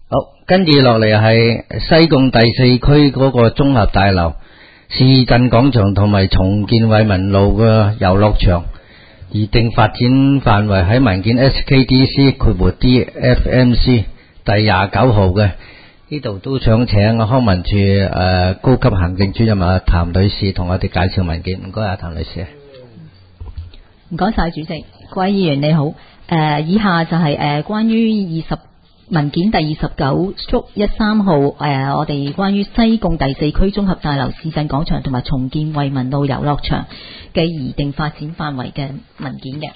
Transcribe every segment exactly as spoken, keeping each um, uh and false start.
好，跟住落嚟係西貢第四區嗰個綜合大樓、市鎮廣場同埋重建惠民路嘅遊樂場，擬定發展範圍喺文件 S K D C 括弧 D F M C 第廿九號嘅。呢度都想請康文署誒、呃、高級行政主任啊譚女士同我哋介紹文件。唔該啊，譚女士。 唔該晒主席，各位議員你好。誒、呃，以下就係、是、誒、呃、關於二十文件第二十九縮一三號誒、呃，我哋關於西貢第四區綜合大樓、市鎮廣場同埋重建惠民路遊樂場嘅擬定發展範圍嘅文件嘅。誒、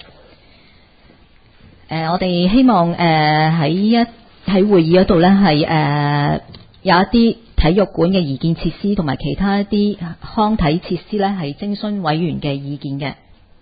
呃，我哋希望誒喺、呃、一喺會議嗰度呢係誒有一啲體育館嘅擬建設施同埋其他一啲康體設施呢係徵詢委員嘅意見嘅。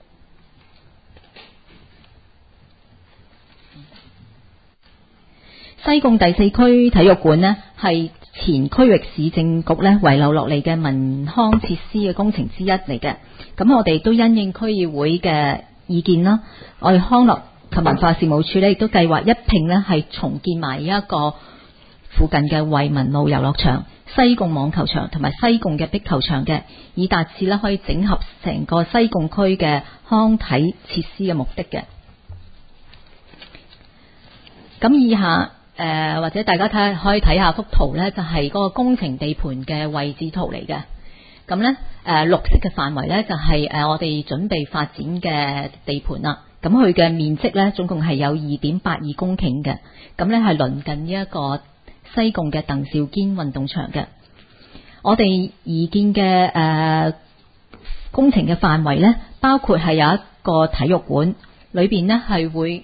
西貢第四區體育館呢係前區域市政局呢遺留落嚟嘅民康設施嘅工程之一嚟嘅。咁我哋都因應區議會嘅意見啦，我哋康樂及文化事務處呢亦都計劃一併呢係重建埋一個附近嘅惠民路遊樂場、西貢網球場同埋西貢嘅壁球場嘅，以達至呢可以整合成個西貢區嘅康體設施嘅目的嘅。咁以下誒、呃、或者大家睇可以睇下幅圖呢，就係、是、嗰個工程地盤嘅位置圖嚟嘅。咁呢，誒、呃、綠色嘅範圍呢，就係、是、誒、呃、我哋準備發展嘅地盤啦。咁佢嘅面積呢，總共係有二點八二公頃嘅。咁呢係鄰近呢一個西貢嘅鄧肇堅運動場嘅。我哋擬建嘅誒、呃、工程嘅範圍呢，包括係有一個體育館，裏邊呢係會。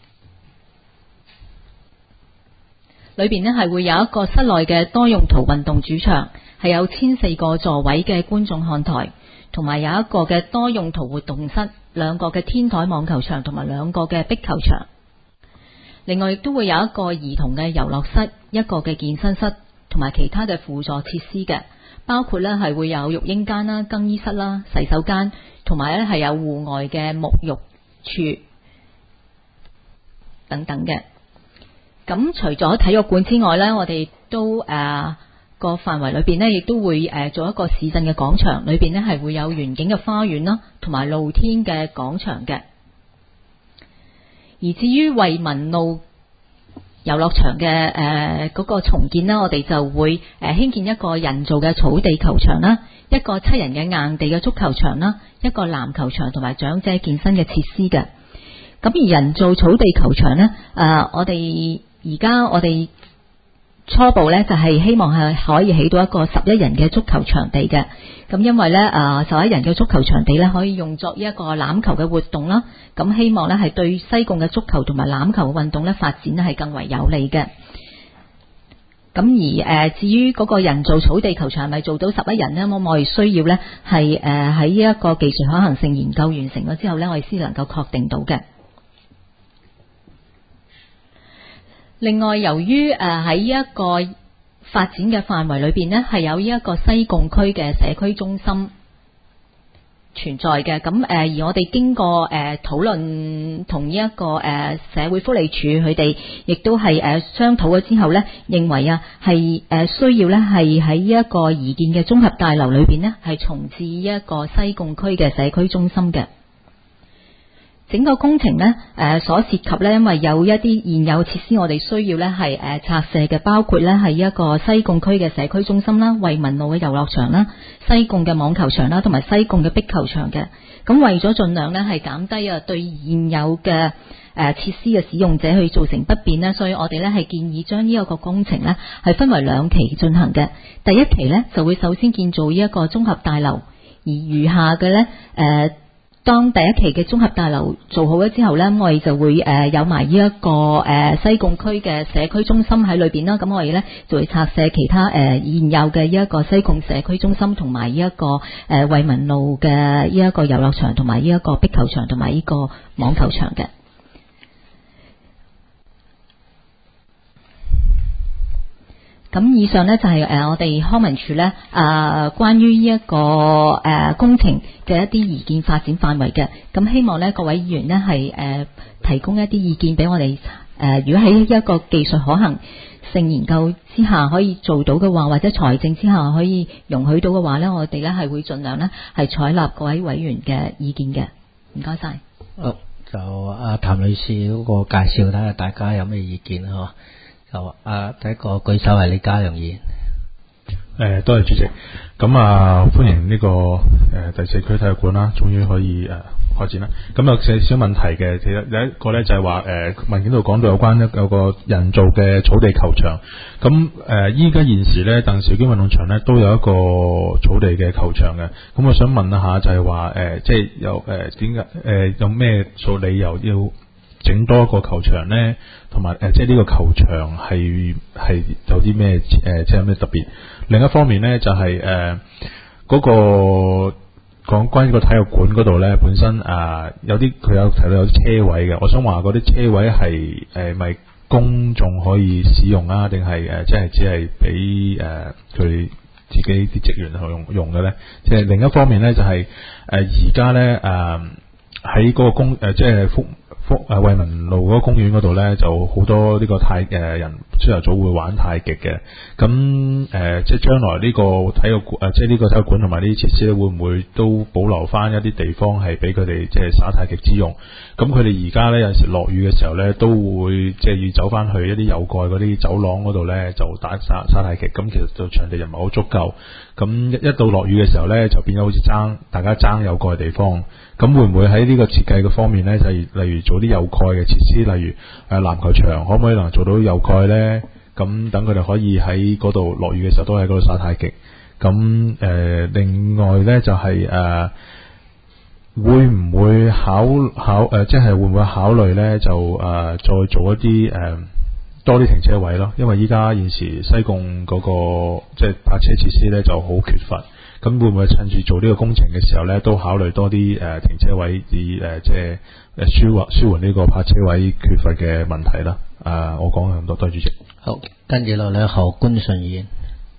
裏邊呢係會有一個室內嘅多用途運動主場，係有千四個座位嘅觀眾看台，同埋有一個嘅多用途活動室，兩個嘅天台網球場同埋兩個嘅壁球場。另外亦都會有一個兒童嘅遊樂室，一個嘅健身室，同埋其他嘅輔助設施嘅，包括呢係會有育嬰間啦、更衣室啦、洗手間，同埋呢係有戶外嘅沐浴處等等嘅。咁除咗體育館之外呢，我哋都誒、呃、個範圍裏邊呢，亦都會誒、呃、做一個市鎮嘅廣場，裏邊呢係會有園景嘅花園啦，同埋露天嘅廣場嘅。而至於惠民路遊樂場嘅誒嗰個重建呢，我哋就會誒興建一個人造嘅草地球場啦，一個七人嘅硬地嘅足球場啦，一個籃球場同埋長者健身嘅設施嘅。咁而人造草地球場呢，誒、呃、我哋而家我哋初步呢，就係希望係可以起到一個十一人嘅足球場地嘅。咁因為呢，誒十一人嘅足球場地呢，可以用作一個欖球嘅活動啦。咁希望呢係對西貢嘅足球同埋欖球嘅運動呢發展呢係更為有利嘅。咁而誒、呃、至於嗰個人造草地球場係咪做到十一人呢？咁我哋需要呢係誒喺一個技術可行性研究完成咗之後呢，我哋先能夠確定到嘅。另外，由於誒喺一個發展嘅範圍裏邊呢，係有呢一個西貢區嘅社區中心存在嘅。咁誒，而我哋經過誒討論同呢一個誒社會福利署佢哋，亦都係誒商討咗之後呢，認為啊係誒需要呢係喺呢一個擬建嘅綜合大樓裏邊呢，係重置呢一個西貢區嘅社區中心嘅。整個工程呢，誒、呃、所涉及呢，因為有一啲現有設施，我哋需要呢係誒拆卸嘅，包括呢係一個西貢區嘅社區中心啦、惠民路嘅遊樂場啦、西貢嘅網球場啦，同埋西貢嘅壁球場嘅。咁為咗盡量呢係減低啊對現有嘅誒、呃、設施嘅使用者去造成不便呢，所以我哋呢係建議將呢一個工程呢係分為兩期進行嘅。第一期呢就會首先建造呢一個綜合大樓，而餘下嘅呢。誒、呃。當第一期嘅綜合大樓做好咗之後呢，我哋就會誒、呃、有埋呢一個誒、呃、西貢區嘅社區中心喺裏邊啦。咁我哋呢就會拆卸其他誒、呃、現有嘅呢一個西貢社區中心同埋呢一個誒惠民路嘅呢一個遊樂場同埋呢一個壁球場同埋呢個網球場嘅。咁以上呢，就係、是、誒、呃、我哋康文署呢啊、呃、關於呢一個誒、呃、工程嘅一啲擬建發展範圍嘅。咁希望呢各位議員呢係誒、呃、提供一啲意見俾我哋誒、呃，如果喺一個技術可行性研究之下可以做到嘅話，或者財政之下可以容許到嘅話咧，我哋咧係會盡量咧係採納各位委員嘅意見嘅。唔該晒。 好，就阿譚女士嗰個介紹，睇下大家有咩意見啊？就啊，第一個舉手係李家良議員。 誒，多謝主席。咁啊，歡迎呢、這個誒、呃、第四區體育館啦，終於可以誒、呃、開展啦。咁有少少問題嘅，其實有一個咧就係話誒文件度講到有關一有個人造嘅草地球場。咁誒依家現時咧，鄧肇堅運動場咧都有一個草地嘅球場嘅。咁我想問一下就，就係話誒，即係有誒點解誒有咩數理由要整多一個球場咧？同埋誒，即係呢個球場係係有啲咩誒，即係有咩特別？另一方面咧，就係誒嗰個講關於個體育館嗰度咧，本身啊、呃、有啲佢有提到有啲車位嘅，我想話嗰啲車位係誒咪公眾可以使用啊，定係誒即係只係俾誒佢自己啲職員去用用嘅咧？即係另一方面咧，就係誒而家咧誒喺嗰個公誒即係福。福誒惠民路嗰個公園嗰度咧，就好多呢個太誒人朝頭早會玩太極嘅。咁誒、呃，即係將來呢個體育館誒，即係呢個體育館同埋呢啲設施咧，會唔會都保留翻一啲地方係俾佢哋即係耍太極之用？咁佢哋而家咧有陣時落雨嘅時候咧，都會即係要走翻去一啲有蓋嗰啲走廊嗰度咧，就打耍耍太極。咁其實就場地又唔係好足夠。咁一一到落雨嘅時候咧，就變咗好似爭大家爭有蓋嘅地方。咁會唔會喺呢個設計嘅方面咧，就係例如做啲有蓋嘅設施，例如誒籃球場，可唔可以能做到有蓋咧？咁等佢哋可以喺嗰度落雨嘅時候都喺嗰度耍太極。咁誒、呃，另外咧就係、是、誒、呃，會唔會考考誒，即係會唔會考慮咧？就誒、呃，再做一啲誒、呃、多啲停車位咯。因為依家現時西貢嗰、那個即係泊車設施咧就好缺乏。咁會唔會趁住做呢個工程嘅時候咧，都考慮多啲誒、呃、停車位，以誒、呃、即係誒舒緩舒緩呢個泊車位缺乏嘅問題啦？誒、呃，我講咁多，多謝主席。 好，跟住落嚟何官順議員。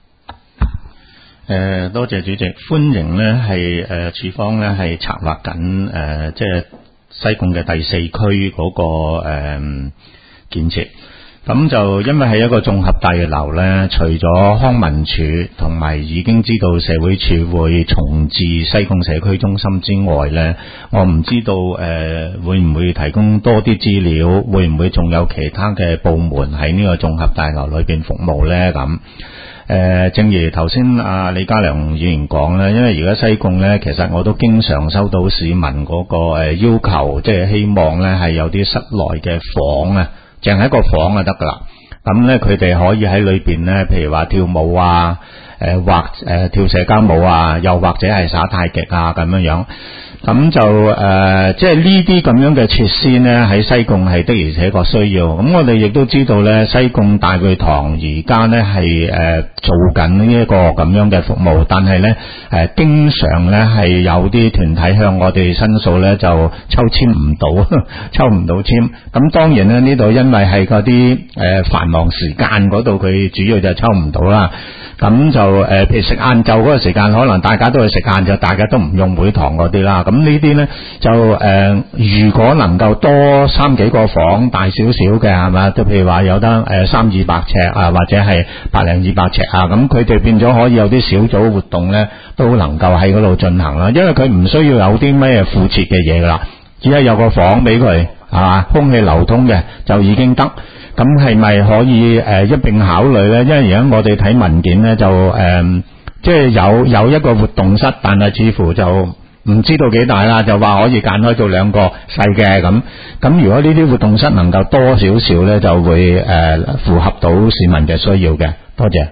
誒，多謝主席，歡迎咧係誒處方咧係策劃緊誒即係西貢嘅第四區嗰、那個誒、呃、建設。咁就因為係一個綜合大樓咧，除咗康文署同埋已經知道社會署會重置西貢社區中心之外咧，我唔知道誒、呃、會唔會提供多啲資料，會唔會仲有其他嘅部門喺呢個綜合大樓裏邊服務咧？咁誒、呃，正如頭先阿李家良議員講咧，因為而家西貢咧，其實我都經常收到市民嗰個誒要求，即係希望咧係有啲室內嘅房啊。淨係一個房就得噶啦，咁咧佢哋可以喺裏邊咧，譬如話跳舞啊，誒、呃、或誒、呃、跳社交舞啊，又或者係耍太極啊咁樣樣。咁就誒、呃，即係呢啲咁樣嘅設施呢，喺西貢係的而且確需要。咁我哋亦都知道呢，西貢大會堂而家呢係誒做緊呢一個咁樣嘅服務，但係呢誒、呃、經常呢係有啲團體向我哋申訴呢，就抽籤唔到，抽唔到籤。咁當然呢，呢度因為係嗰啲誒繁忙時間嗰度，佢主要就抽唔到啦。咁就誒、呃，譬如食晏晝嗰個時間，可能大家都去食晏晝，大家都唔用會堂嗰啲啦。咁呢啲呢，就誒、呃，如果能夠多三幾個房，大少少嘅係嘛，即譬如話有得誒三二百尺啊，或者係百零二百尺啊，咁佢哋變咗可以有啲小組活動呢，都能夠喺嗰度進行啦。因為佢唔需要有啲咩附設嘅嘢噶啦，只係有個房俾佢係嘛，空氣流通嘅就已經得。咁係咪可以誒、呃、一並考慮呢？因為而家我哋睇文件呢，就誒、呃，即係有有一個活動室，但係似乎就唔知道幾大啦，就話可以揀開做兩個細嘅咁。咁如果呢啲活動室能夠多少少呢，就會誒、呃、符合到市民嘅需要嘅。多謝。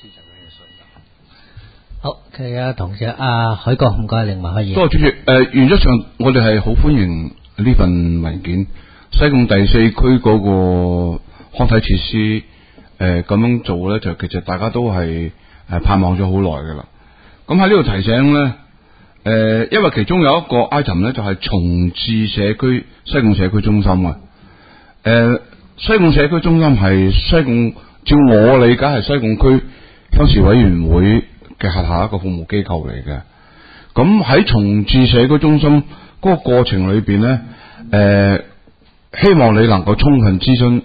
好，其他同事阿海哥唔該，另外可以。 多謝主席。誒、呃，原則上我哋係好歡迎呢份文件，西貢第四區嗰個康體設施誒咁、呃、樣做咧，就其實大家都係誒盼望咗好耐噶啦。咁喺呢度提醒咧，誒、呃，因為其中有一個 item 咧，就係、是、重置社區西貢社區中心啊。誒、呃，西貢社區中心係西貢，照我理解係西貢區鄉事委員會嘅轄下一個服務機構嚟嘅。咁喺重置社區中心嗰個過程裏邊咧，誒、呃，希望你能夠充分諮詢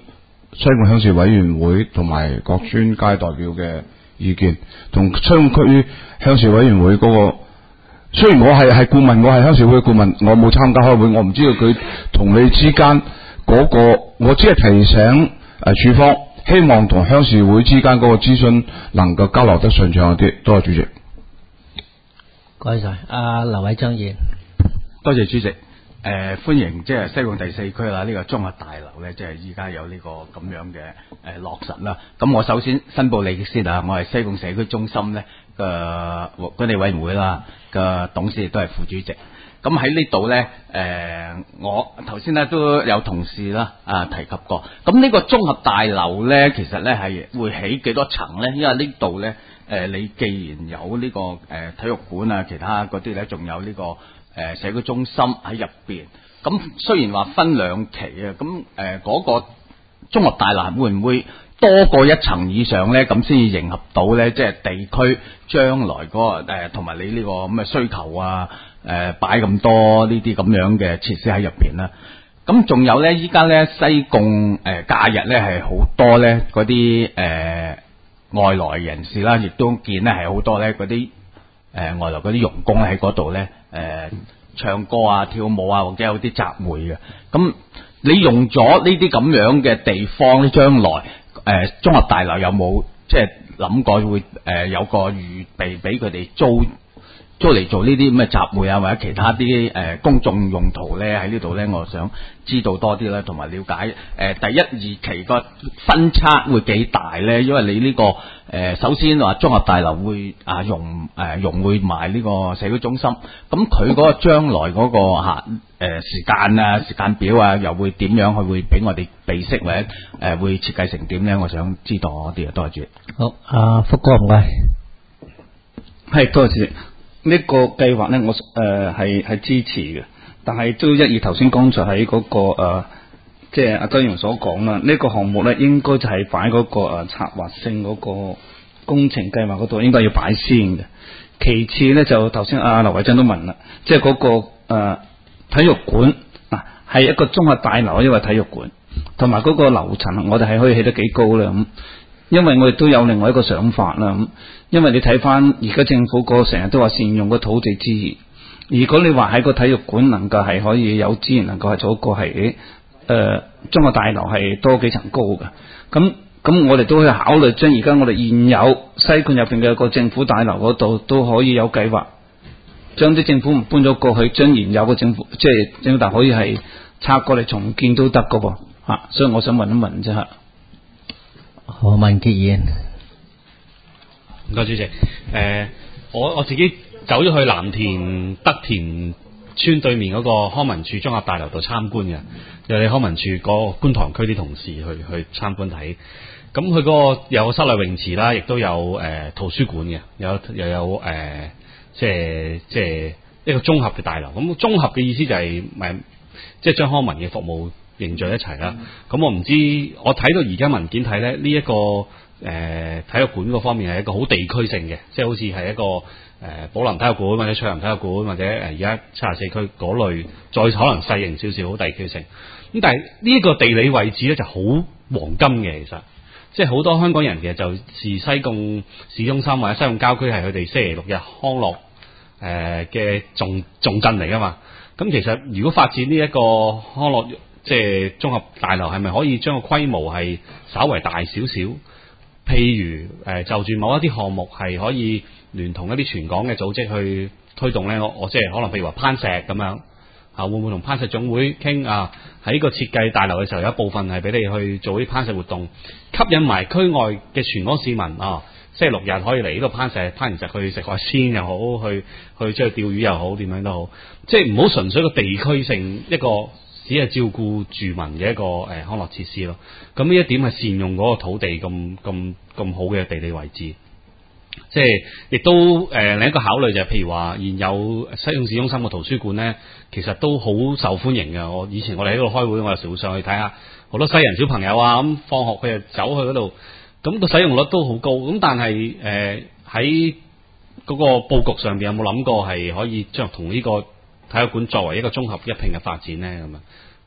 西貢鄉事委員會同埋各專家代表嘅意見，同西貢區鄉事委員會嗰、那個。雖然我係係顧問，我係鄉事會嘅顧問，我冇參加開會，我唔知道佢同你之間嗰、那個，我只係提醒誒、呃、處方，希望同鄉事會之間嗰個諮詢能夠交流得順暢一啲。多謝主席。 該晒，阿劉偉章議員。 多謝主席。誒、呃，歡迎即係西貢第四區啦，呢、這個綜合大樓咧，即係依家有呢個咁樣嘅誒、呃、落實啦。咁我首先申報利益先啊，我係西貢社區中心咧嘅管理委員會啦嘅董事，亦都係副主席。咁喺呢度咧，誒、呃，我頭先咧都有同事啦啊提及過。咁呢個綜合大樓咧，其實咧係會起幾多層咧？因為呢度咧，誒、呃，你既然有呢、這個誒、呃、體育館啊，其他嗰啲咧，仲有呢、這個。誒社區中心喺入邊，咁雖然話分兩期啊，咁誒嗰個綜合大樓會唔會多過一層以上咧？咁先至迎合到咧，即係地區將來嗰個誒同埋你呢個咁嘅需求啊，誒擺咁多呢啲咁樣嘅設施喺入邊啦。咁仲有咧，依家咧西貢誒假日咧係好多咧嗰啲誒外來人士啦，亦都見咧係好多咧嗰啲。誒、呃、外來嗰啲傭工喺嗰度咧，誒、呃、唱歌啊、跳舞啊，或者有啲集會嘅。咁你用咗呢啲咁樣嘅地方咧，將來誒、呃、綜合大樓有冇即係諗過會誒、呃、有個預備俾佢哋租租嚟做呢啲咁嘅集會啊，或者其他啲誒、呃、公眾用途咧？喺呢度咧，我想知道多啲啦，同埋了解誒、呃、第一二期個分拆會幾大咧？因為你呢、這個誒、呃、首先話綜合大樓會啊融誒融會埋呢個社區中心，咁佢嗰個將來嗰、那個嚇誒、呃、時間啊時間表啊，又會點樣？佢會俾我哋備識或者誒、呃、會設計成點咧？我想知道啲啊，多謝主席。 好，阿福哥唔該， 係多謝。呢個計劃咧，我誒係係支持嘅，但係都一如頭先剛才喺嗰、那個誒，即係阿周議員所講啦，呢、這個項目咧應該就係擺嗰個誒策劃性嗰個工程計劃嗰度，應該要擺先嘅。其次咧就頭先阿劉偉章都問啦，即係嗰、那個誒、呃、體育館啊，係一個綜合大樓，因為體育館同埋嗰個樓層，我哋係可以起得幾高咧咁。因為我哋都有另外一個想法啦，咁因為你睇翻而家政府個成日都話善用個土地資源，如果你話喺個體育館能夠係可以有資源能夠係做一個係誒綜合大樓係多幾層高嘅，咁咁我哋都可以考慮將而家我哋現有西貢入邊嘅一個政府大樓嗰度都可以有計劃，將啲政府唔搬咗過去，將現有嘅政府即係政府大樓可以係拆過嚟重建都得噶噃吓，所以我想問一問啫吓。 何文傑議員， 唔該主席。誒、呃，我我自己走咗去藍田德田村對面嗰個康文署綜合大樓度參觀嘅，有你康文署個觀塘區啲同事去去參觀睇。咁佢嗰個有室內泳池啦，亦都有誒、呃、圖書館嘅，有又有誒、呃、即係即係一個綜合嘅大樓。咁綜合嘅意思就係、是、咪即係將康文嘅服務凝聚一齊啦，咁、嗯、我唔知，我睇到而家文件睇咧，呢、這、一個誒、呃、體育館嗰方面係一個好地區性嘅，即係好似係一個誒、呃、寶林體育館或者翠林體育館或者誒而家七十四區嗰類，再可能細型少少，好地區性。咁但係呢一個地理位置咧就好黃金嘅，其實即係好多香港人其實就視西貢市中心或者西貢郊區係佢哋星期六日康樂誒嘅重重鎮嚟噶嘛。咁其實如果發展呢一個康樂即係綜合大樓，係咪可以將個規模係稍為大少少？譬如誒、呃，就住某一啲項目係可以聯同一啲全港嘅組織去推動咧。我我即係可能譬如話攀石咁樣啊，會唔會同攀石總會傾啊？喺個設計大樓嘅時候，有一部分係俾你去做啲攀石活動，吸引埋區外嘅全港市民啊，星期六日可以嚟呢度攀石，攀完石去食海鮮又好，去去出去釣魚又好，點樣都好，即係唔好純粹個地區性一個。只係照顧住民嘅一個誒、呃、康樂設施咯，咁呢一點係善用嗰個土地咁咁咁好嘅地理位置，即係亦都誒、呃、另一個考慮就係、是、譬如話現有西貢市中心嘅圖書館咧，其實都好受歡迎嘅。我以前我哋喺度開會，我有時會上去睇下，好多西人小朋友啊，咁放學佢就走去嗰度，咁、那個使用率都好高。咁但係誒喺嗰個佈局上邊有冇諗過係可以將同呢個體育館作為一個綜合一併嘅發展咧？咁啊，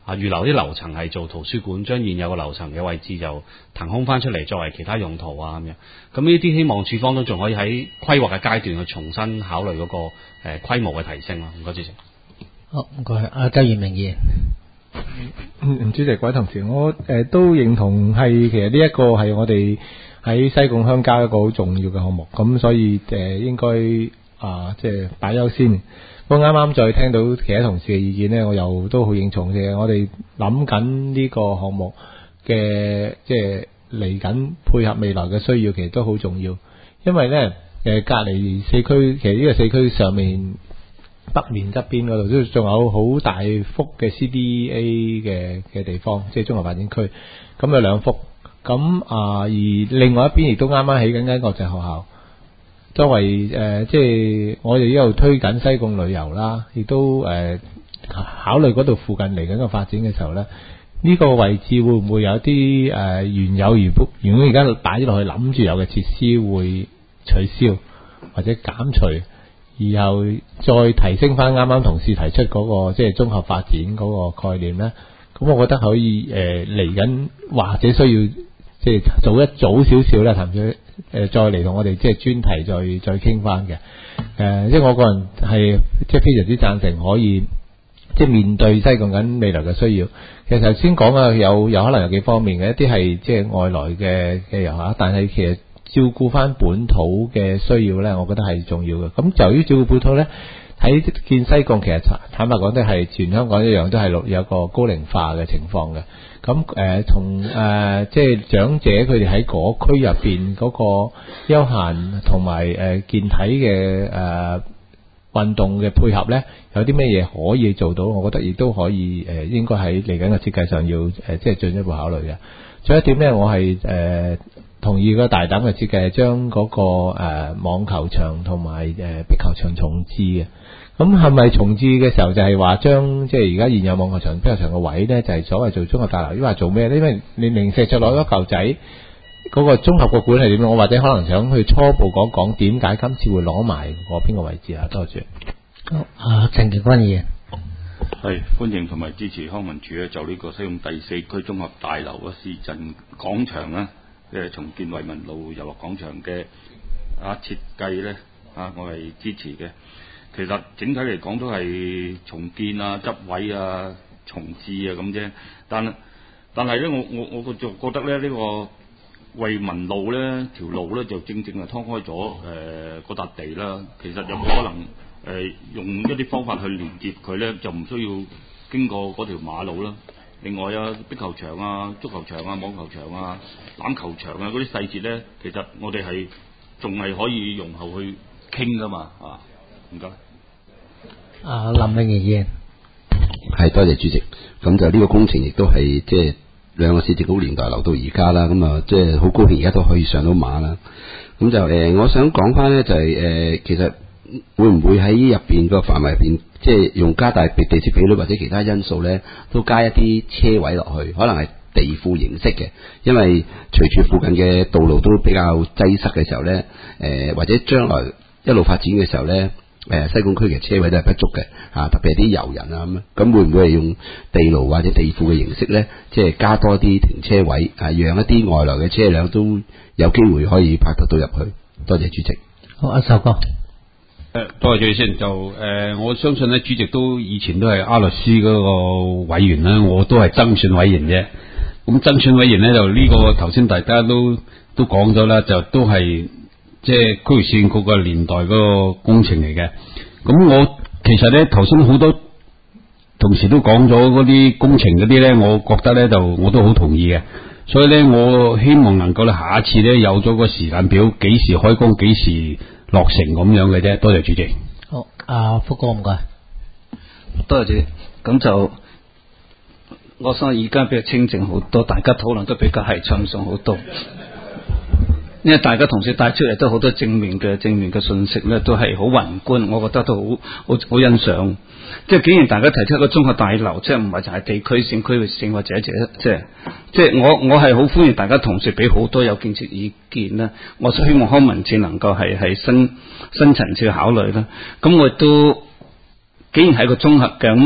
啊，預留啲樓層係做圖書館，將現有嘅樓層嘅位置就騰空翻出嚟作為其他用途啊咁樣。咁呢啲希望署方都仲可以喺規劃嘅階段去重新考慮嗰、嗰個誒、呃、規模嘅提升咯。唔該主席。 好，唔該，阿周元明議員。 嗯，主席各位同事，我誒、呃、都認同係其實呢一個係我哋喺西貢鄉郊一個好重要嘅項目，咁所以誒、呃、應該啊即係擺優先。不過啱啱再聽到其他同事嘅意見呢，我又都好認同嘅。我哋諗緊呢個項目嘅即係嚟緊配合未來嘅需要，其實都好重要。因為呢，誒、呃、隔離四區，其實呢個四區上面北面側邊嗰度都仲有好大幅嘅 C D A 嘅嘅地方，即係綜合發展區。咁有兩幅，咁啊、呃、而另外一邊亦都啱啱起緊間國際學校。作為誒、呃，即係我哋一路推緊西貢旅遊啦，亦都誒、呃、考慮嗰度附近嚟緊嘅發展嘅時候咧，呢、呢個位置會唔會有啲誒、呃、原有原本原本而家擺咗落去諗住有嘅設施會取消或者減除，然後再提升翻啱啱同事提出嗰、嗰個即係綜合發展嗰個概念咧？咁我覺得可以誒嚟緊或者需要即係早一早少少咧，談咗。誒，再嚟同我哋即係專題再再傾翻嘅。誒，即係我個人係即係非常之贊成可以即係面對西貢緊未來嘅需要。其實頭先講啊，有有可能有幾方面嘅，一啲係即係外來嘅嘅遊客，但係其實照顧翻本土嘅需要咧，我覺得係重要嘅。咁由於照顧本土咧，睇見西貢其實坦白講都係全香港一樣，都係有個高齡化嘅情況嘅。咁誒，同誒、呃、即係長者佢哋喺嗰區入邊嗰個休閒同埋誒健體嘅誒運動嘅配合咧，有啲咩嘢可以做到？我覺得亦都可以誒、呃，應該喺嚟緊嘅設計上要誒、呃，即係進一步考慮嘅。仲有一點咧，我係誒、呃、同意個大膽嘅設計，係將嗰個誒、呃、網球場同埋誒壁球場重置嘅。咁係咪重置嘅時候就係話將即係而家現有網球場、壁球場嘅位咧，就係、是、所謂做綜合大樓？抑或做咩咧？因為你零舍就攞咗嚿仔，嗰、那個綜合個管係點樣？我或者可能想去初步講講點解今次會攞埋嗰邊個位置啊？多謝。 好，啊，陳健軍議員。 係歡迎同埋支持康文署咧，就呢個西貢第四區綜合大樓嘅市鎮廣場咧，誒重建惠民路遊樂廣場嘅啊設計咧啊，我係支持嘅。其實整體嚟講都係重建啊、執位啊、重置啊咁啫。但但係咧，我我我就覺得咧，呢、呢個惠民路咧條路咧就正正係劏開咗誒嗰笪地啦。其實有冇可能誒、呃、用一啲方法去連結佢咧，就唔需要經過嗰條馬路啦。另外啊，壁球場啊、足球場啊、網球場啊、欖球場啊嗰啲細節咧，其實我哋係仲係可以容後去傾噶嘛啊。唔該。 啊，林永儀議員， 係多謝主席。咁就呢個工程亦都係即係兩個市政局年代留到而家啦。咁啊，即係好高興而家都可以上到馬啦。咁就誒、呃，我想講翻咧，就係、是、誒、呃，其實會唔會喺入邊個範圍入邊，即係用加大地積比率或者其他因素咧，都加一啲車位落去，可能係地庫形式嘅。因為隨住附近嘅道路都比較擠塞嘅時候咧，誒、呃、或者將來一路發展嘅時候咧。誒，西貢區嘅車位都係不足嘅，啊，特別係啲遊人啊咁，咁會唔會係用地牢或者地庫嘅形式咧？即係加多啲停車位，啊，讓一啲外來嘅車輛都有機會可以泊得到入去。多謝主席。 好，阿壽哥。 誒，多謝主席先。就誒、呃，我相信咧，主席都以前都係阿律師嗰個委員啦，我都係增選委員啫。咁增選委員咧，就呢個頭先大家都都講咗啦，就都係。即係區域市政局個年代嗰個工程嚟嘅，咁我其實咧頭先好多同事都講咗嗰啲工程嗰啲咧，我覺得咧就我都好同意嘅，所以咧我希望能夠咧下一次咧有咗個時間表，幾時開工，幾時落成咁樣嘅啫。多謝主席。 好，阿福哥唔該。 多謝主席。咁就我想而家比較清靜好多，大家討論都比較係暢順好多。因為大家同事帶出嚟都好多正面嘅正面嘅信息咧，都係好宏觀，我覺得都好好好欣賞。即係既然大家提出一個綜合大樓，即係唔係就係地區性、區域性或者即係即係我我係好歡迎大家同事俾好多有建設意見啦。我希望康文署能夠係係新新層次考慮啦。咁我亦都既然係個綜合嘅咁。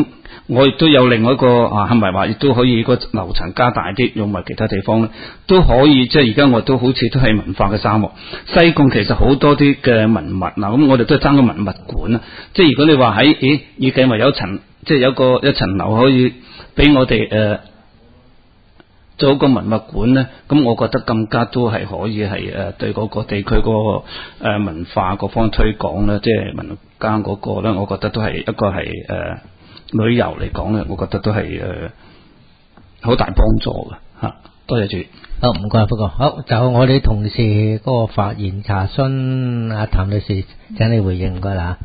我亦都有另外一個啊，係咪話亦都可以個樓層加大啲，用埋其他地方咧，都可以。即係而家我都好似都係文化嘅沙漠。西貢其實好多啲嘅文物嗱，咁我哋都係爭個文物館啊。即係如果你話喺咦，預計話有層，即係有個一層樓可以俾我哋誒、呃、做一個文物館咧，咁我覺得更加都係可以係誒對嗰個地區嗰個誒文化各方推廣咧，即係民間嗰個咧，我覺得都係一個係誒。呃旅遊嚟講咧，我覺得都係誒好大幫助嘅嚇。多謝主。 好，唔該，不過好就我哋同事嗰個發言查詢，阿譚女士請你回應，唔該啦。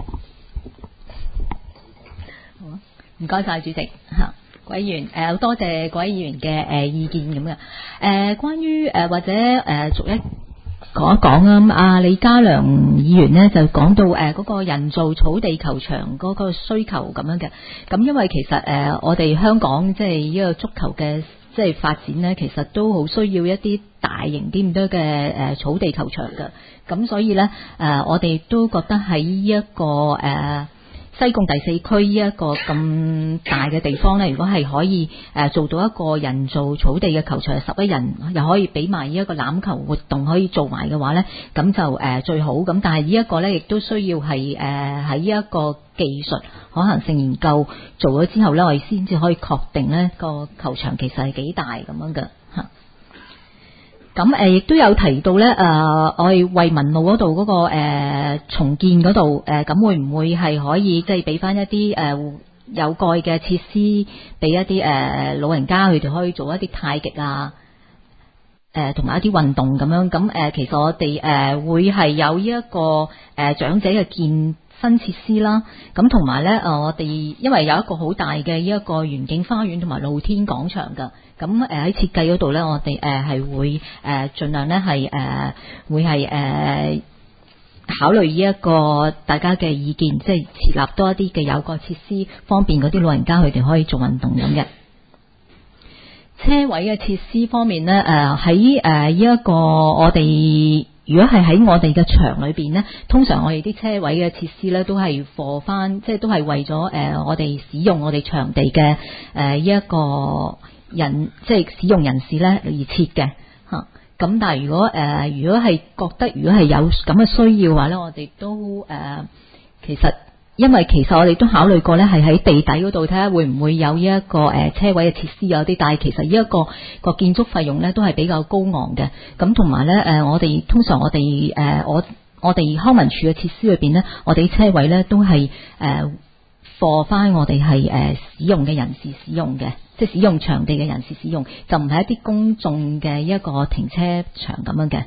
好啊，唔該晒主席嚇。委員誒，好多謝各位議員嘅誒意見咁嘅誒，關於誒或者誒逐一講一講啊，阿李家良議員呢就講到誒嗰個人造草地球場嗰個需求咁樣嘅，咁因為其實誒我哋香港即係呢個足球嘅即係發展呢，其實都好需要一啲大型啲咁多嘅誒草地球場嘅，咁所以呢誒我哋都覺得喺呢一個誒西貢第四區呢一個咁大嘅地方呢，如果係可以誒做到一個人造草地嘅球場，十一人又可以俾埋呢一個欖球活動可以做埋嘅話呢，咁就誒最好。咁但係呢一個呢，亦都需要係誒喺呢一個技術可行性研究做咗之後呢，我哋先至可以確定呢個球場其實係幾大咁樣嘅嚇。咁誒亦都有提到咧，誒、呃、我哋惠民路嗰度嗰個、呃、重建嗰度，誒、呃、咁會唔會係可以即係俾翻一啲誒、呃、有蓋嘅設施，俾一啲誒、呃、老人家佢哋可以做一啲太極啊，誒同埋一啲運動咁樣。咁誒、呃、其實我哋誒、呃、會係有呢、這、一個誒、呃、長者嘅健新設施啦，咁同埋咧，誒我哋因為有一個好大嘅呢一個園景花園同埋露天廣場㗎，咁誒喺設計嗰度咧，我哋誒係會誒盡量咧係誒會係誒考慮呢一個大家嘅意見，即係設立多一啲嘅有蓋設施，方便嗰啲老人家佢哋可以做運動咁嘅。車位嘅設施方面咧，誒喺誒呢一個我哋。如果係喺我哋嘅場裏邊呢，通常我哋啲車位嘅設施呢都係貨翻，即係都係為咗誒、呃、我哋使用我哋場地嘅誒一個人，即係使用人士呢而設嘅嚇。咁、啊、但係如果誒、呃、如果係覺得如果係有咁嘅需要嘅話呢，我哋都誒、呃、其實。因為其實我哋都考慮過咧，係喺地底嗰度睇下會唔會有呢一個誒車位嘅設施有啲，但係其實呢一個個建築費用咧都係比較高昂嘅。咁同埋咧誒，我哋通常我哋誒我我哋康文署嘅設施裏邊咧，我哋車位咧都係誒貨翻我哋係誒使用嘅人士使用嘅，即係使用場地嘅人士使用，就唔係一啲公眾嘅一個停車場咁樣嘅。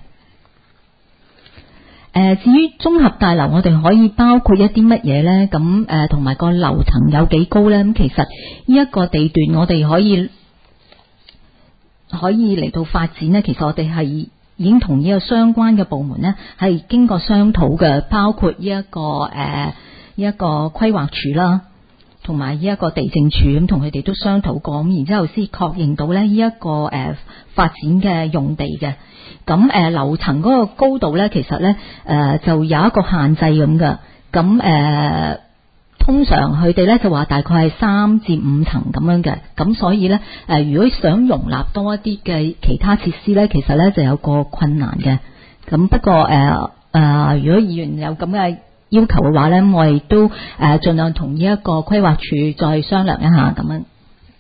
誒，至於綜合大樓，我哋可以包括一啲乜嘢呢？咁誒，同埋個樓層有幾高呢？咁其實呢一個地段，我哋可以可以嚟到發展呢。其實我哋係已經同呢個相關嘅部門呢係經過商討嘅，包括呢一個誒呢一個規劃署啦，同埋呢一個地政署咁，同佢哋都商討過，咁然之後先確認到咧呢一個誒發展嘅用地嘅。咁誒樓層嗰個高度咧，其實咧誒、呃、就有一個限制咁嘅。咁誒、呃、通常佢哋咧就話大概係三至五層咁樣嘅。咁所以咧誒、呃，如果想容納多一啲嘅其他設施咧，其實咧就有個困難嘅。咁不過誒誒、呃呃，如果議員有咁嘅要求嘅話咧，我哋都誒盡量同呢一個規劃署再商量一下咁樣。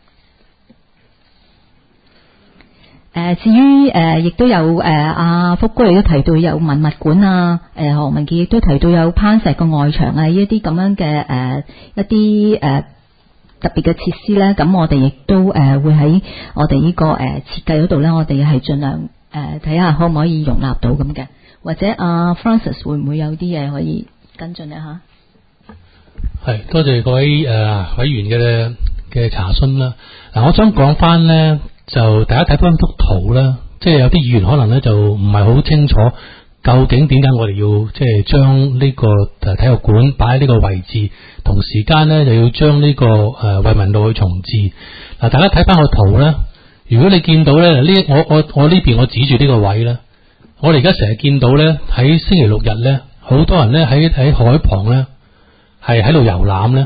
誒，至於誒，亦都有誒，阿福哥亦都提到有文物館啊，誒何文傑亦都提到有攀石個外牆啊，呢一啲咁樣嘅誒一啲誒特別嘅設施咧，咁我哋亦都誒會喺我哋呢個誒設計嗰度咧，我哋係盡量誒睇下可唔可以容納到咁嘅，或者阿 Francis 會唔會有啲嘢可以跟進一下？ 係，多謝各位誒、呃、委員嘅嘅查詢啦。嗱，我想講翻咧。就大家睇翻幅圖啦，即係有啲議員可能咧就唔係好清楚究竟點解我哋要即係將呢個誒體育館擺喺呢個位置，同時間咧就要將呢個誒惠民路去重置。嗱，大家睇翻個圖咧，如果你見到咧呢，我我我呢邊我指住呢個位咧，我哋而家成日見到咧喺星期六日咧，好多人咧喺喺海旁咧係喺度遊覽咧。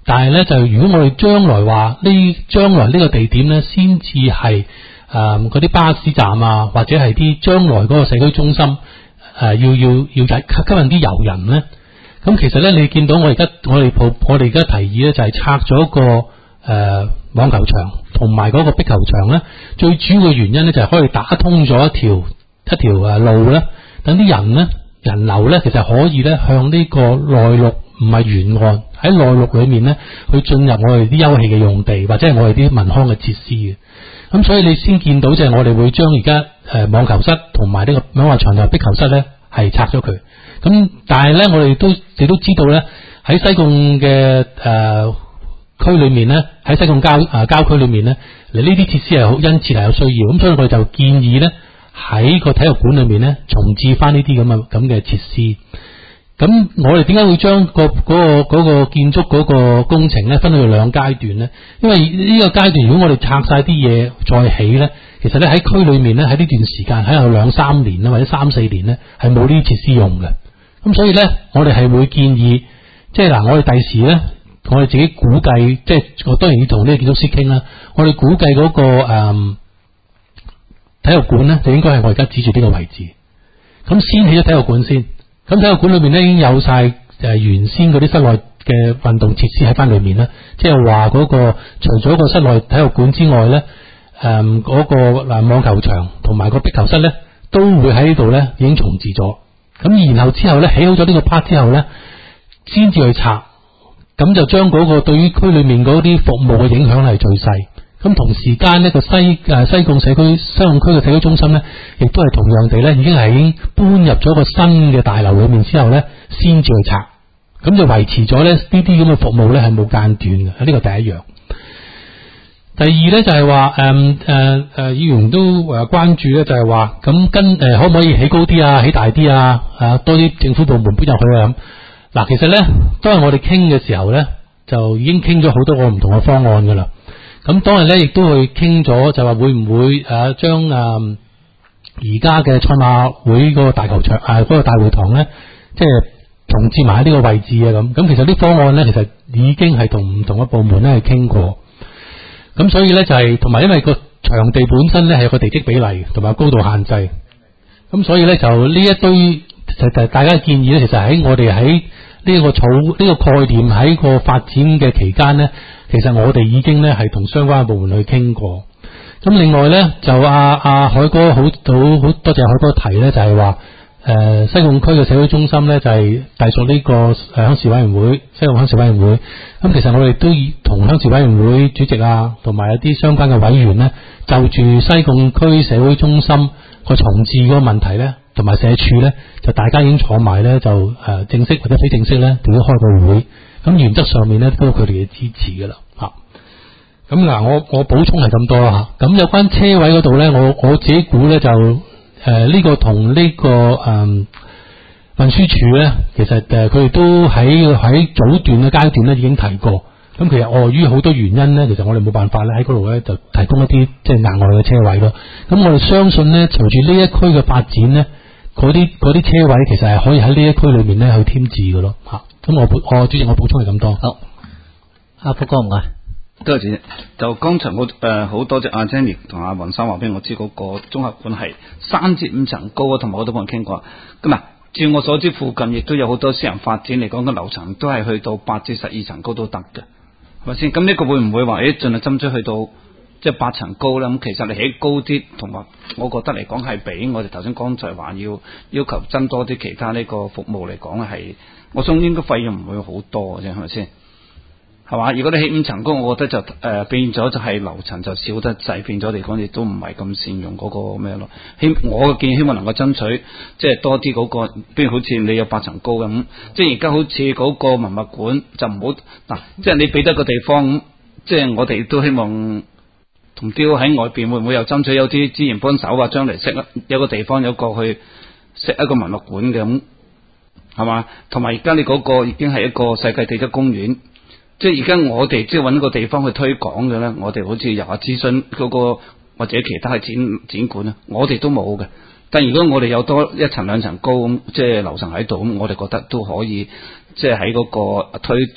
但係咧就如果我哋將來話呢將來呢個地點咧，先至係誒嗰啲巴士站啊，或者係啲將來嗰個社區中心誒、呃、要要要吸引啲遊人咧。咁其實咧，你見到我而家我哋我哋而家提議咧，就係拆咗個誒、呃、網球場同埋嗰個壁球場咧。最主要嘅原因咧，就係可以打通咗一條一條誒路咧，等啲人咧人流咧，其實可以咧向呢個內陸唔係沿岸喺內陸裏面咧，去進入我哋啲休憩嘅用地，或者係我哋啲民康嘅設施嘅。咁所以你先見到就係我哋會將而家誒網球室同埋呢個網球場同埋壁球室咧係拆咗佢。咁但係咧，我哋都你都知道咧，喺西貢嘅誒區裏面咧，喺西貢郊誒、呃、郊區裏面咧，嚟呢啲設施係好殷切係有需要。咁所以我哋就建議咧喺個體育館裏面咧重置翻呢啲咁嘅咁嘅設施。咁我哋點解會將、嗰個嗰、嗰個嗰個建築嗰個工程咧分到兩階段咧？因為呢個階段如果我哋拆晒啲嘢再起咧，其實咧喺區裏面咧喺呢段時間喺有兩三年啦或者三四年咧係冇呢啲設施用嘅。咁所以咧，我哋係會建議，即係嗱，我哋第時咧，我哋自己估計，即係我當然要同呢個建築師傾啦。我哋估計嗰、嗰個誒、嗯、體育館咧，就應該係我而家指住呢個位置。咁先起咗體育館先。咁體育館裏面咧已經有晒誒原先嗰啲室內嘅運動設施喺翻裏面啦。即係話嗰個除咗個室內體育館之外咧，誒、嗯、嗰、嗰個嗱網球場同埋個壁球室咧，都會喺呢度咧已經重置咗。咁然後之後咧起好咗呢個 part 之後咧，先至去拆，咁就將嗰個對於區裏面嗰啲服務嘅影響係最細。咁同時間呢個西誒西貢社區西貢區嘅社區中心咧，亦都係同樣地咧，已經係已經搬入咗個新嘅大樓裏面之後咧，先至去拆，咁就維持咗咧呢啲咁嘅服務咧係冇間斷嘅。呢、這個第一樣。第二咧就係話誒誒誒議員都誒關注咧，就係話咁跟誒、呃、可唔可以起高啲啊，起大啲啊，啊多啲政府部門搬入去啊咁。嗱，其實咧當日我哋傾嘅時候咧，就已經傾咗好多個唔同嘅方案噶啦。咁當日咧亦都去傾咗，就話會唔會誒將誒而家嘅賽馬會嗰個大球場誒嗰個大會堂咧，即係重置埋喺呢個位置啊咁。咁其實啲方案咧，其實已經係同唔同嘅部門咧係傾過。咁所以咧就係同埋因為個場地本身咧係有個地積比例同埋高度限制，咁所以咧就呢一堆就大家嘅建議咧，其實喺我哋喺呢個草呢、呢個概念喺個發展嘅期間咧，其實我哋已經咧係同相關嘅部門去傾過。咁另外咧就阿、啊、阿、啊、海哥好好好多謝海哥提咧，就係話誒西貢區嘅社區中心咧就係隸屬呢個誒鄉事委員會，西貢鄉事委員會。咁其實我哋都同鄉事委員會主席啊，同埋一啲相關嘅委員咧，就住西貢區社會中心個重置嗰個問題咧，同埋社署咧，就大家已經坐埋咧，就誒正式或者非正式咧，都要開個會。咁原則上面咧都有佢哋嘅支持噶啦嚇。咁嗱，我我補充係咁多啦嚇。咁有關車位嗰度咧，我我自己估咧就誒呢、呃這個同呢、這個誒、嗯、運輸署咧，其實誒佢哋都喺喺早段嘅階段咧已經提過。咁其實礙於好多原因咧，其實我哋冇辦法咧喺嗰度咧就提供一啲即係額外嘅車位咯。咁我哋相信咧，隨住呢一區嘅發展咧，嗰啲嗰啲車位其實係可以喺呢一區裏面咧去添置嘅咯嚇。咁我補我主席我補充係咁多。好，阿福哥唔該。 多謝。就剛才我誒好多謝阿 Jenny 同阿黃生話俾我知，嗰個綜合館係三至五層高啊，同埋我都幫人傾過。咁啊，照我所知，附近亦都有好多私人發展嚟講嘅樓層都係去到八至十二層高都得嘅，係咪先？咁呢個會唔會話誒盡量爭取去到即係八層高咧？咁其實你起高啲，同埋我覺得嚟講係比我哋頭先剛才話要要求增多啲其他呢個服務嚟講係，我想應該費用唔會好多嘅啫，係咪先？係嘛？如果你起五層高，我覺得就誒、呃、變咗就係樓層就少得滯，變咗嚟講亦都唔係咁善用嗰個咩咯。希我嘅建議希望能夠爭取即係多啲嗰、嗰個，比如好似你有八層高咁，即係而家好似嗰個文物館就唔好嗱，即係你俾得個地方，即係我哋都希望同雕喺外邊會唔會又爭取有啲資源幫手啊？將嚟識有個地方有個去識一個文物館嘅咁，係嘛？同埋而家你嗰個已經係一個世界地質公園。即係而家我哋即係揾個地方去推廣嘅咧，我哋好似由下諮詢嗰個或者其他嘅展展館咧，我哋都冇嘅。但如果我哋有多一層兩層高咁，即係樓層喺度咁，我哋覺得都可以即係喺嗰個推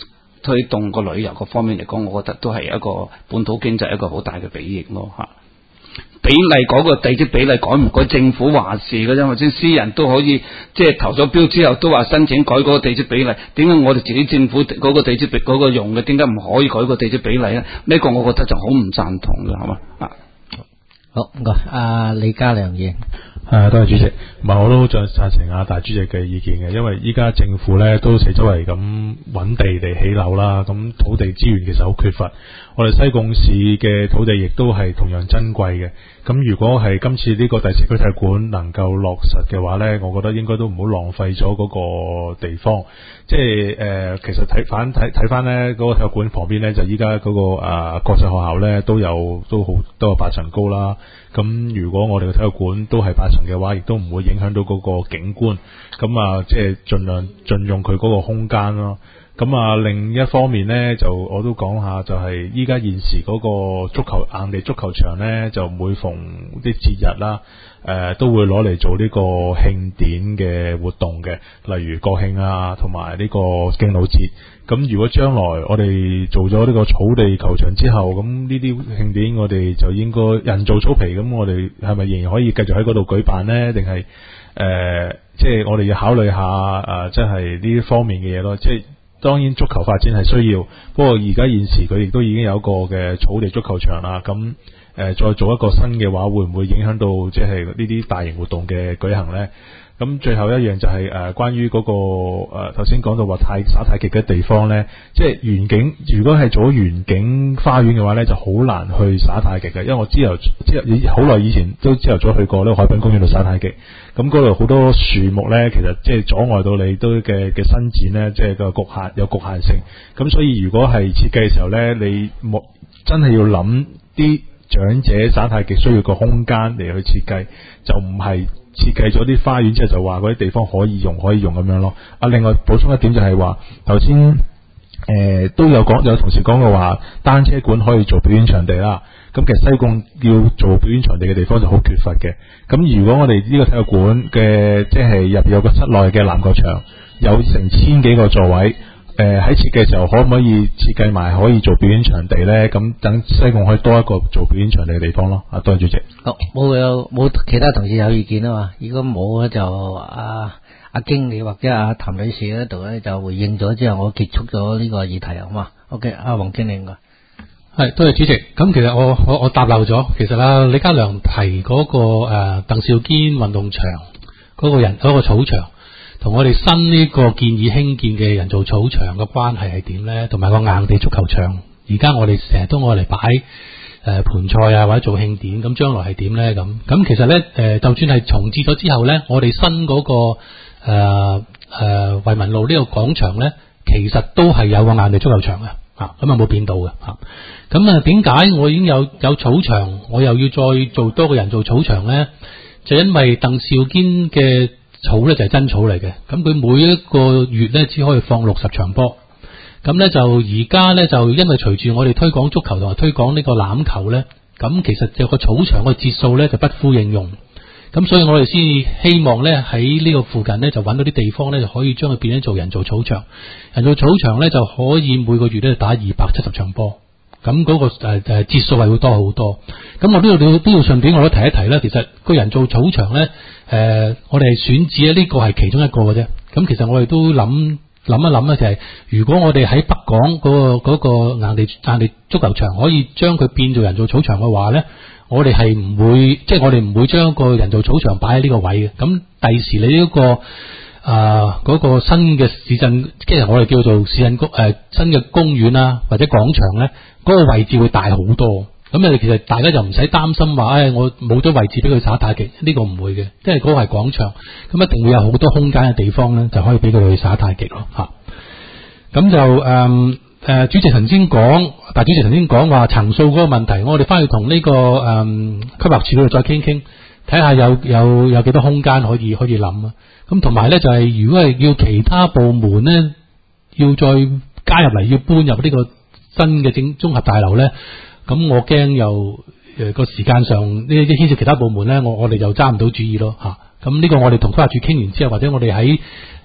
推動個旅遊各方面嚟講，我覺得都係一個本土經濟一個好大嘅裨益咯嚇。比例嗰個地積比例改唔改政府話事嘅啫，或者私人都可以即係投咗標之後都話申請改嗰個地積比例，點解我哋自己政府嗰個地積比嗰個用嘅，點解唔可以改個地積比例咧？呢個我覺得就好唔贊同嘅，係嘛啊？ 好唔該，阿李家良議員。 誒，多謝主席。唔係，我都好贊贊成阿大主席嘅意見嘅，因為依家政府咧都四周圍咁揾地嚟起樓啦，咁土地資源其實好缺乏。我哋西貢市嘅土地亦都係同樣珍貴嘅。咁如果係今次呢個第四區體育館能夠落實嘅話咧，我覺得應該都唔好浪費咗嗰個地方。即係誒、呃，其實睇翻睇睇翻咧嗰個體育館旁邊咧，就依家嗰個啊、呃、國際學校咧都有都好都有八層高啦。咁如果我哋嘅體育館都係八層嘅話，亦都唔會影響到嗰個景觀。咁啊，即係盡量盡用佢嗰個空間咯。咁啊，另一方面呢，就我都講下，就係依家現時嗰個足球硬地足球場呢，就每逢啲節日啦，誒、呃、都會攞嚟做呢個慶典嘅活動嘅，例如國慶啊，同埋呢個敬老節。咁如果將來我哋做咗呢個草地球場之後，咁呢啲慶典我哋就應該人造草皮，咁我哋係咪仍然可以繼續喺嗰度舉辦呢？定係誒，即係我哋要考慮下誒，即係呢啲方面嘅嘢咯，即係。當然足球發展係需要，不過而家現時佢亦都已經有一個嘅草地足球場啦。咁誒、呃、再做一個新嘅話，會唔會影響到即係呢啲大型活動嘅舉行呢？咁最後一樣就係、是、誒、呃、關於嗰、那個誒頭先講到話太耍太極嘅地方呢，即係園景，如果係做咗園景花園嘅話呢，就好難去耍太極嘅，因為我之後之後好耐以前都朝頭早去過呢個海濱公園度耍太極。咁嗰度好多樹木咧，其實即係阻礙到你都嘅嘅伸展咧，即係個局限有局限性。咁所以如果係設計嘅時候咧，你冇真係要諗啲長者耍太極需要個空間嚟去設計，就唔係設計咗啲花園之後就話嗰啲地方可以用可以用咁樣咯。啊，另外補充一點就係話頭先誒都有講有同事講過話單車館可以做表演場地啦。咁其實西貢要做表演場地嘅地方就好缺乏嘅。咁如果我哋呢個體育館嘅即係入邊有個室內嘅籃球場，有成千幾個座位，誒喺設計嘅時候可唔可以設計埋可以做表演場地呢？咁等西貢可以多一個做表演場地嘅地方咯。啊，多謝主席。 好，冇有冇其他同事有意見啊嘛？如果冇咧就阿阿經理或者阿譚女士嗰度咧就回應咗之後，我結束咗呢個議題好嘛 ？OK， 阿黃經理應該。 係，多謝主席。咁其實我我我答漏咗，其實啦，李家良提嗰、那個誒鄧肇堅運動場嗰、那個人嗰、那個草場，同我哋新呢個建議興建嘅人造草場嘅關係係點咧？同埋個硬地足球場，而家我哋成日都愛嚟擺誒盤菜啊，或者做慶典，咁將來係點咧？咁咁其實咧誒、呃，就算係重置咗之後咧，我哋新嗰、那個誒誒惠民路呢個廣場咧，其實都係有個硬地足球場嘅。啊，咁啊冇變到嘅吓，咁啊點解我已經有有草場，我又要再做多個人造草場咧？就因為鄧肇堅嘅草咧就係真草嚟嘅，咁佢每一個月咧只可以放六十場波，咁咧就而家咧就因為隨住我哋推廣足球同埋推廣呢個欖球咧，咁其實就個草場個節數咧就不敷應用。咁所以我哋先希望咧喺呢個附近咧就揾到啲地方咧就可以將佢變咗做人造草場，人造草場咧就可以每個月咧打二百七十場波，咁嗰、那個誒誒節數係會多好多。咁我呢度呢度順便我都提一提啦，其實個人造草場咧誒、呃、我哋係選址咧呢個係其中一個嘅啫。咁其實我哋都諗諗一諗咧就係、是、如果我哋喺北港嗰、那個嗰、那個硬地硬地足球場可以將佢變做人造草場嘅話咧，我哋係唔會，即係我哋唔會將個人造草場擺喺呢個位嘅。咁第時你呢、這個啊嗰、呃那個新嘅市鎮，即係我哋叫做市鎮公誒新嘅公園啊或者廣場咧，嗰、那個位置會大好多。咁啊，其實大家就唔使擔心話，誒、哎、我冇咗位置俾佢耍太極，呢、這個唔會嘅，即係嗰個係廣場，咁一定會有好多空間嘅地方咧，就可以俾佢哋去耍太極咯嚇。咁就誒。嗯誒、呃，主席頭先講，大主席頭先講話層數嗰個問題，我哋翻去同呢、這個誒、嗯、規劃署嗰度再傾傾，睇下有有有幾多空間可以可以諗啊。咁同埋咧就係、是、如果係要其他部門咧要再加入嚟，要搬入呢個新嘅整綜合大樓咧，咁我驚又誒個時間上呢啲牽涉其他部門咧，我我哋就揸唔到主意咯吓。咁、啊、呢個我哋同規劃署傾完之後，或者我哋喺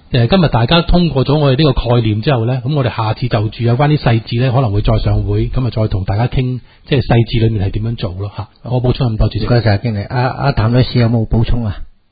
誒今日大家通過咗我哋呢個概念之後咧，咁我哋下次就住有關啲細節咧，可能會再上會，咁啊再同大家傾，即係細節裏面係點樣做咯嚇。我補充咁多，主席。 唔該曬，經理。阿阿譚女士有冇補充啊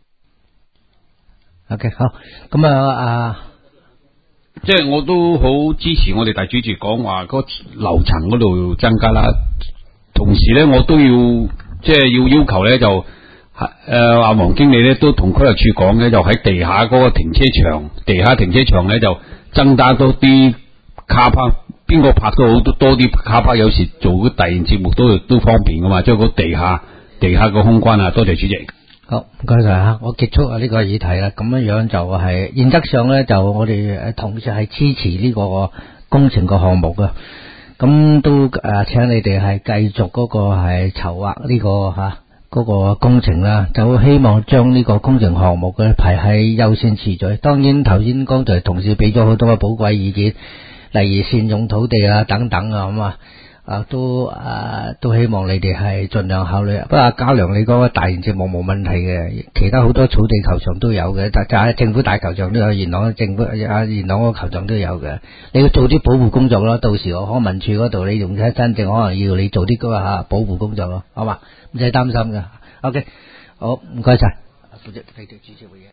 ？OK， 好，咁啊啊， 即係我都好支持我哋大主席講話嗰樓層嗰度增加啦，同時咧我都要即係要要求咧就。誒，阿黃經理咧都同規劃處講嘅，就喺地下嗰個停車場，地下停車場咧就增加多啲卡巴，邊個拍都好多多啲卡巴，有時做啲大型節目都都方便噶嘛，即係個地下地下個空間啊。多謝主席。 好，唔該晒吓，我結束啊呢個議題啦。咁樣樣就係、是、原則上咧，就我哋誒同時係支持呢個工程個項目噶。咁都誒、呃，請你哋係繼續嗰個係籌劃呢個吓。啊嗰個工程啦，就希望將呢個工程項目嘅排喺優先次序。當然頭先剛才同事俾咗好多嘅寶貴意見，例如善用土地啊等等啊咁啊，啊都啊都希望你哋係盡量考慮。不過嘉良你嗰個大型節目冇問題嘅，其他好多草地球場都有嘅，但係政府大球場都有，元朗政府啊元朗嗰個球場都有嘅。你要做啲保護工作咯，到時我康文署嗰度你用真正可能要你做啲嗰個嚇保護工作咯，好嘛？唔使擔心㗎。OK， 好，唔該晒。負責繼續主持會議。